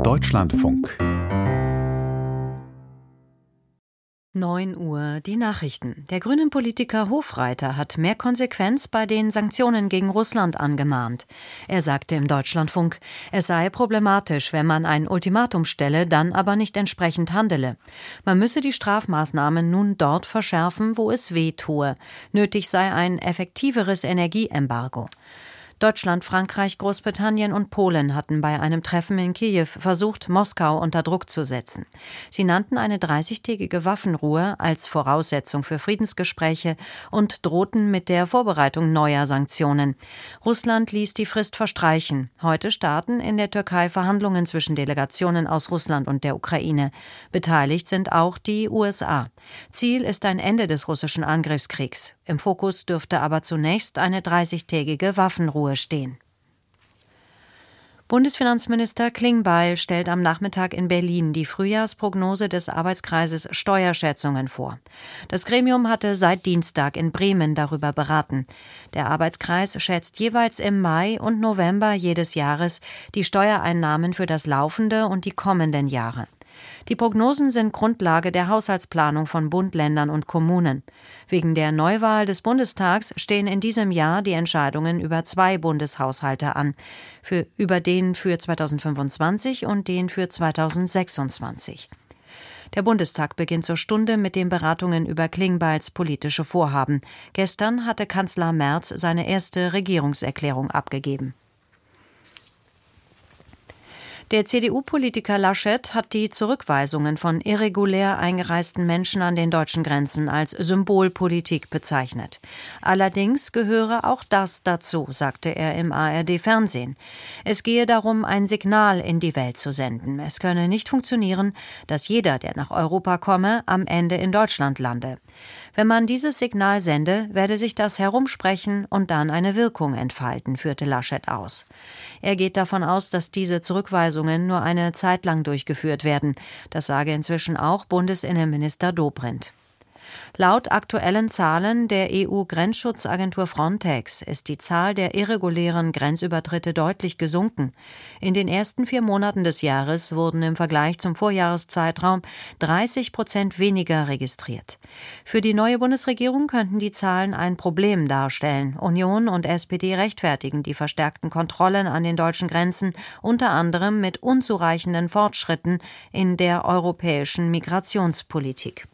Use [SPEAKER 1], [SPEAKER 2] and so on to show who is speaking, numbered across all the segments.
[SPEAKER 1] Deutschlandfunk.
[SPEAKER 2] 9 Uhr, die Nachrichten. Der grünen Politiker Hofreiter hat mehr Konsequenz bei den Sanktionen gegen Russland angemahnt. Er sagte im Deutschlandfunk, es sei problematisch, wenn man ein Ultimatum stelle, dann aber nicht entsprechend handele. Man müsse die Strafmaßnahmen nun dort verschärfen, wo es weh tue. Nötig sei ein effektiveres Energieembargo. Deutschland, Frankreich, Großbritannien und Polen hatten bei einem Treffen in Kiew versucht, Moskau unter Druck zu setzen. Sie nannten eine 30-tägige Waffenruhe als Voraussetzung für Friedensgespräche und drohten mit der Vorbereitung neuer Sanktionen. Russland ließ die Frist verstreichen. Heute starten in der Türkei Verhandlungen zwischen Delegationen aus Russland und der Ukraine. Beteiligt sind auch die USA. Ziel ist ein Ende des russischen Angriffskriegs. Im Fokus dürfte aber zunächst eine 30-tägige Waffenruhe stehen. Bundesfinanzminister Klingbeil stellt am Nachmittag in Berlin die Frühjahrsprognose des Arbeitskreises Steuerschätzungen vor. Das Gremium hatte seit Dienstag in Bremen darüber beraten. Der Arbeitskreis schätzt jeweils im Mai und November jedes Jahres die Steuereinnahmen für das laufende und die kommenden Jahre. Die Prognosen sind Grundlage der Haushaltsplanung von Bund, Ländern und Kommunen. Wegen der Neuwahl des Bundestags stehen in diesem Jahr die Entscheidungen über 2 Bundeshaushalte an, über den für 2025 und den für 2026. Der Bundestag beginnt zur Stunde mit den Beratungen über Klingbeils politische Vorhaben. Gestern hatte Kanzler Merz seine erste Regierungserklärung abgegeben. Der CDU-Politiker Laschet hat die Zurückweisungen von irregulär eingereisten Menschen an den deutschen Grenzen als Symbolpolitik bezeichnet. Allerdings gehöre auch das dazu, sagte er im ARD-Fernsehen. Es gehe darum, ein Signal in die Welt zu senden. Es könne nicht funktionieren, dass jeder, der nach Europa komme, am Ende in Deutschland lande. Wenn man dieses Signal sende, werde sich das herumsprechen und dann eine Wirkung entfalten, führte Laschet aus. Er geht davon aus, dass diese Zurückweisungen nur eine Zeit lang durchgeführt werden. Das sage inzwischen auch Bundesinnenminister Dobrindt. Laut aktuellen Zahlen der EU-Grenzschutzagentur Frontex ist die Zahl der irregulären Grenzübertritte deutlich gesunken. In den ersten 4 Monaten des Jahres wurden im Vergleich zum Vorjahreszeitraum 30% weniger registriert. Für die neue Bundesregierung könnten die Zahlen ein Problem darstellen. Union und SPD rechtfertigen die verstärkten Kontrollen an den deutschen Grenzen unter anderem mit unzureichenden Fortschritten in der europäischen Migrationspolitik.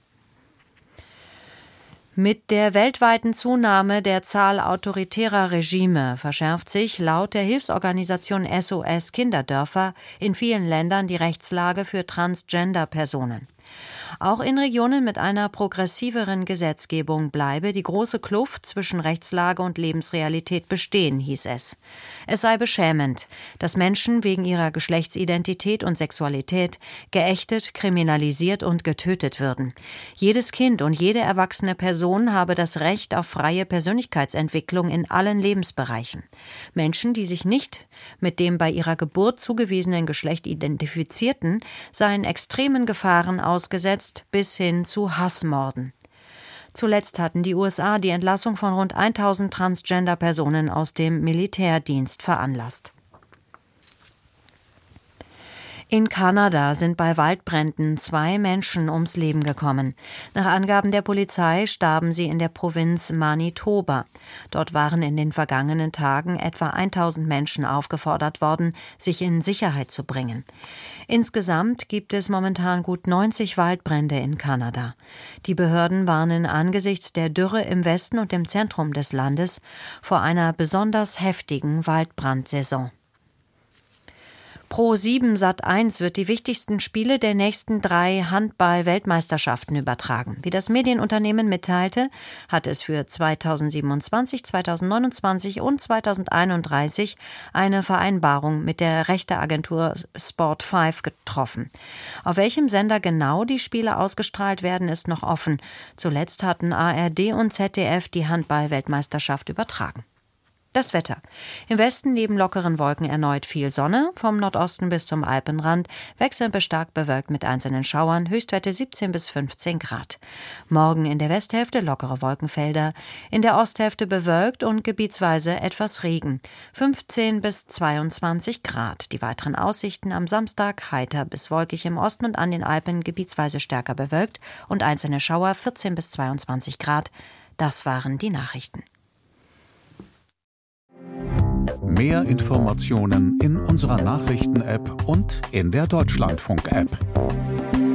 [SPEAKER 2] Mit der weltweiten Zunahme der Zahl autoritärer Regime verschärft sich laut der Hilfsorganisation SOS Kinderdörfer in vielen Ländern die Rechtslage für Transgender-Personen. Auch in Regionen mit einer progressiveren Gesetzgebung bleibe die große Kluft zwischen Rechtslage und Lebensrealität bestehen, hieß es. Es sei beschämend, dass Menschen wegen ihrer Geschlechtsidentität und Sexualität geächtet, kriminalisiert und getötet würden. Jedes Kind und jede erwachsene Person habe das Recht auf freie Persönlichkeitsentwicklung in allen Lebensbereichen. Menschen, die sich nicht mit dem bei ihrer Geburt zugewiesenen Geschlecht identifizierten, seien extremen Gefahren ausgesetzt, bis hin zu Hassmorden. Zuletzt hatten die USA die Entlassung von rund 1000 Transgender-Personen aus dem Militärdienst veranlasst. In Kanada sind bei Waldbränden 2 Menschen ums Leben gekommen. Nach Angaben der Polizei starben sie in der Provinz Manitoba. Dort waren in den vergangenen Tagen etwa 1000 Menschen aufgefordert worden, sich in Sicherheit zu bringen. Insgesamt gibt es momentan gut 90 Waldbrände in Kanada. Die Behörden warnen angesichts der Dürre im Westen und im Zentrum des Landes vor einer besonders heftigen Waldbrandsaison. Pro7 Sat.1 wird die wichtigsten Spiele der nächsten 3 Handball-Weltmeisterschaften übertragen. Wie das Medienunternehmen mitteilte, hat es für 2027, 2029 und 2031 eine Vereinbarung mit der Rechteagentur Sport5 getroffen. Auf welchem Sender genau die Spiele ausgestrahlt werden, ist noch offen. Zuletzt hatten ARD und ZDF die Handball-Weltmeisterschaft übertragen. Das Wetter. Im Westen neben lockeren Wolken erneut viel Sonne, vom Nordosten bis zum Alpenrand, wechselnd bis stark bewölkt mit einzelnen Schauern, Höchstwerte 17 bis 15 Grad. Morgen in der Westhälfte lockere Wolkenfelder, in der Osthälfte bewölkt und gebietsweise etwas Regen, 15 bis 22 Grad. Die weiteren Aussichten am Samstag heiter bis wolkig im Osten und an den Alpen gebietsweise stärker bewölkt und einzelne Schauer 14 bis 22 Grad. Das waren die Nachrichten.
[SPEAKER 1] Mehr Informationen in unserer Nachrichten-App und in der Deutschlandfunk-App.